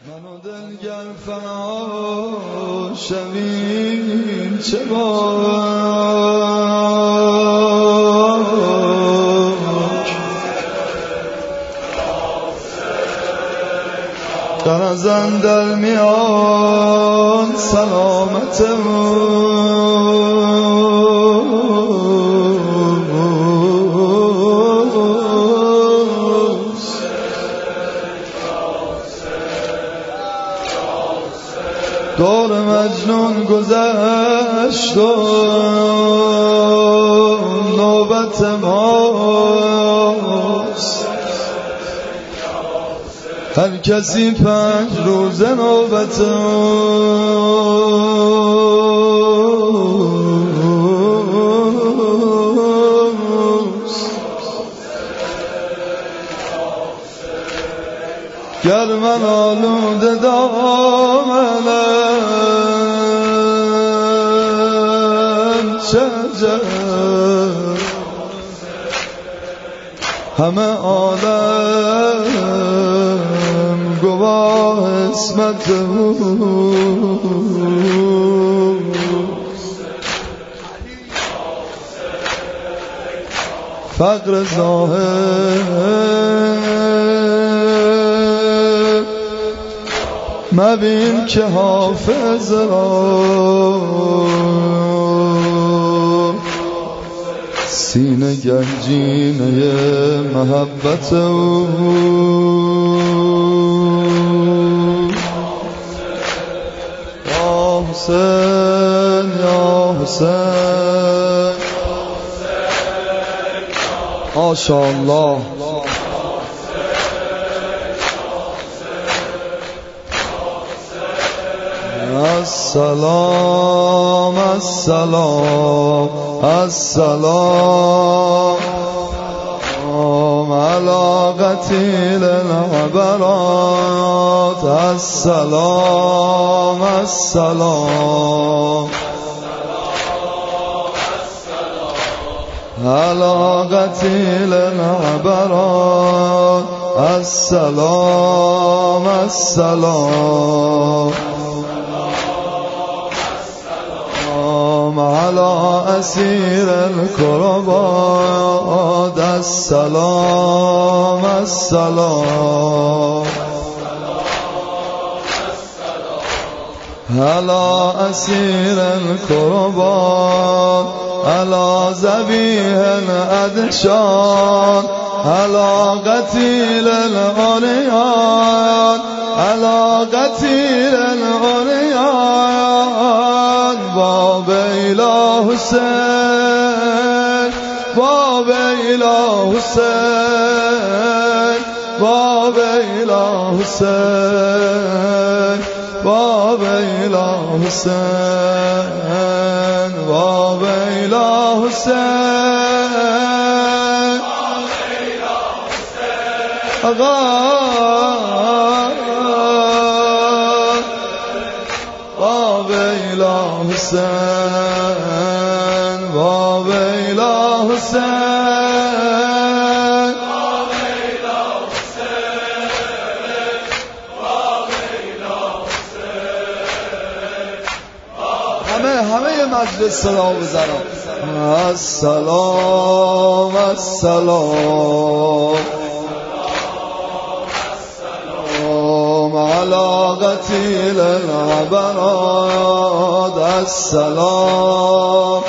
منو دلگر فنا شویم چه باک در از اندر میان سلامت دور مجنون گذشت و نوبت ماست هر کسی 5 روزه نوبت گر من آلوده دامنم شجر همه عالم گواه اسمت فقر ظاهر مبین که حافظ را سینه گنجینه محبت او یا حسین یا حسین ماشاءالله السلام السلام السلام على قتيل العبرات السلام السلام على قتيل العبرات السلام السلام على أسير الكربات السلام السلام على أسير الكربات على ذبيح الأدشان على قتيل العريان على قتيل العريان باب إلى حسين باب إلى حسين باب إلى حسين باب إلى حسين باب إلى حسين آقا باب إلى حسين باب إلى حسين باب إلى حسين باب إلى حسين همه مجلس سلام بزنم السلام السلام على قتيل العبرات السلام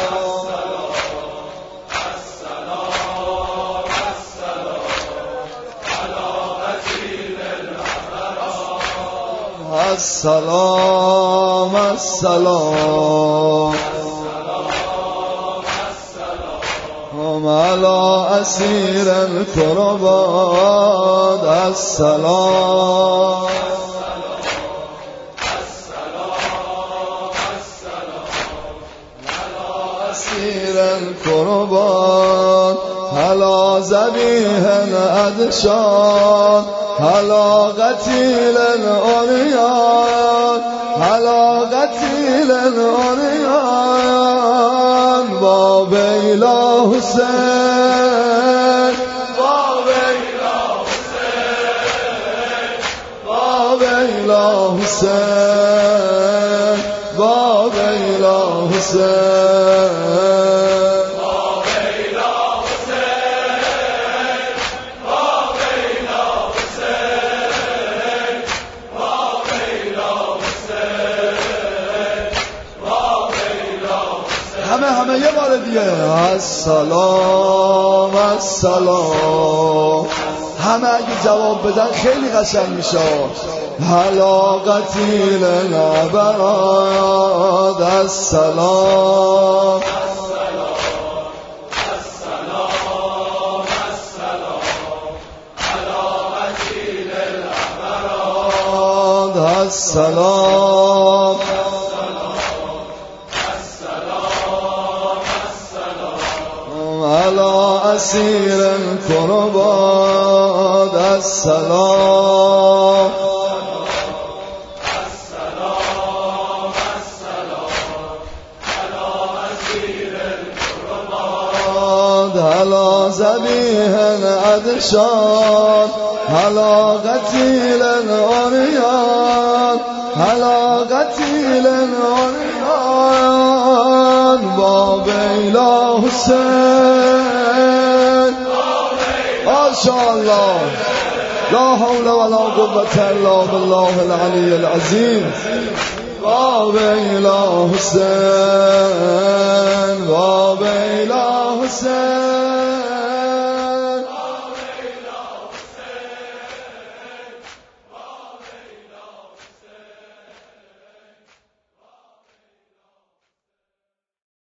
السلام السلام على أسير الكربات السلام الكربات على ذبيح الأدشان على قتيل العريان على قتيل العريان باب إلى حسين باب إلى حسين باب ایلا حسین باب ایلا حسین همه یه بار دیگه السلام السلام. همه اگه جواب بدن خیلی قشنگ میشه. هلا قتیل نبراد السلام السلام على أسير الكربات السلام على ذبيح الأدشان على قتيل العريان على قتيل العريان باب إلى حسين ما شاء الله لا حول ولا قوة إلا بالله العلي العظيم. باب إلى حسين باب إلى حسين.